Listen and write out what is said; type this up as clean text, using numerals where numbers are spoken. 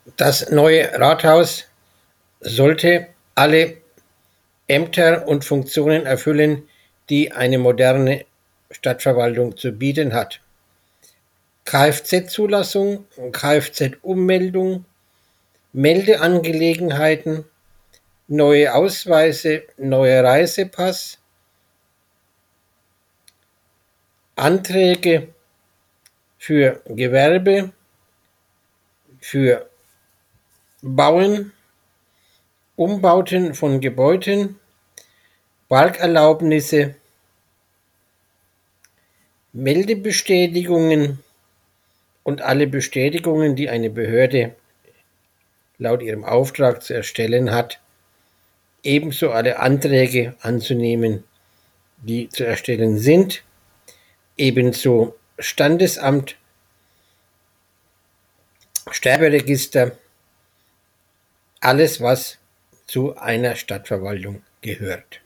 Das neue Rathaus sollte alle Ämter und Funktionen erfüllen, die eine moderne Stadtverwaltung zu bieten hat. Kfz-Zulassung, Kfz-Ummeldung, Meldeangelegenheiten, neue Ausweise, neuer Reisepass, Anträge für Gewerbe, für Bauen, Umbauten von Gebäuden, Parkerlaubnisse, Meldebestätigungen und alle Bestätigungen, die eine Behörde laut ihrem Auftrag zu erstellen hat, ebenso alle Anträge anzunehmen, die zu erstellen sind, ebenso Standesamt, Sterberegister, alles, was zu einer Stadtverwaltung gehört.